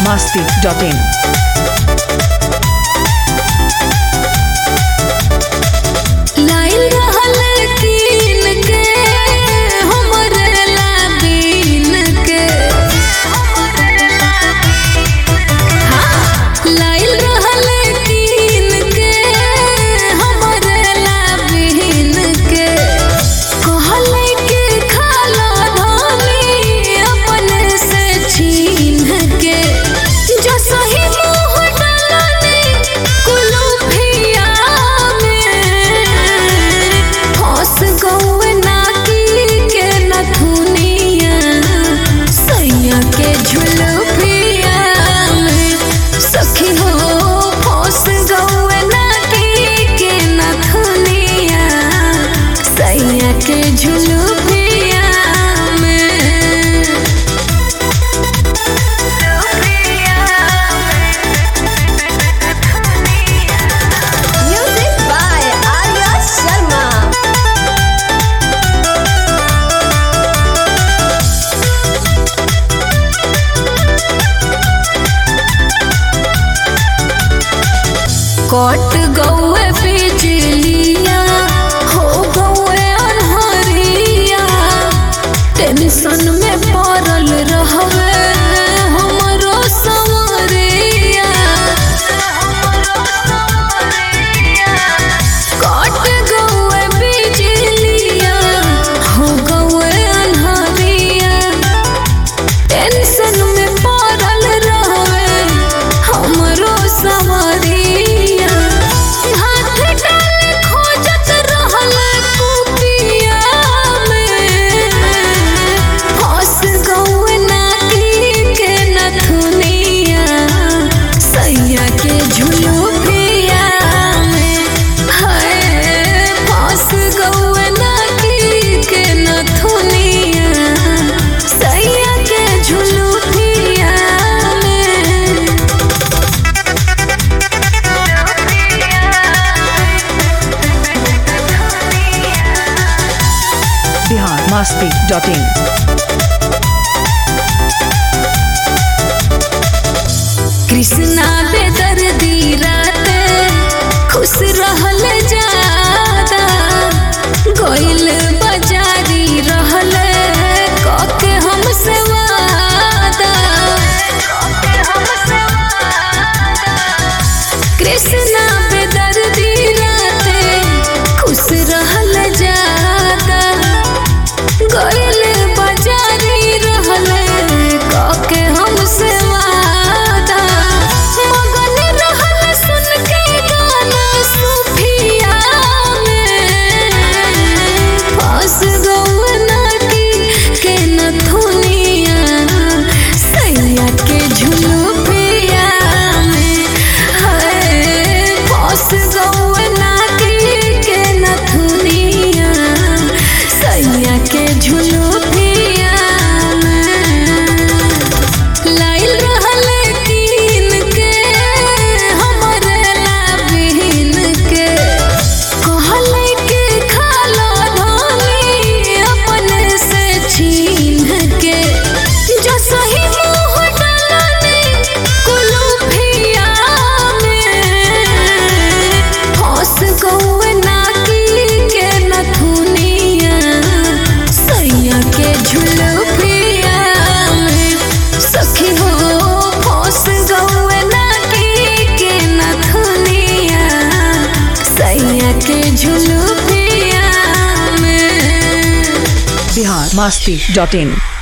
biharmasti.in कट गौए बिजलिया हो गौए अन्हरिया टेंशन में पड़ल रहवे हमरो संवरिया कट गौए बिजलिया हो गौए अन्हरिया टेंशन में पड़ल रहवे हमरो संवरिया biharmasti.in कृष्णा बेदर्दी रात खुश रहल ज्यादा गइल बाजारी रहल कके हमसे वादा कृष्णा बेदर्दी रात खुश रहल ज्यादा गइल बाजारी रहल कके हमसे biharmasti.in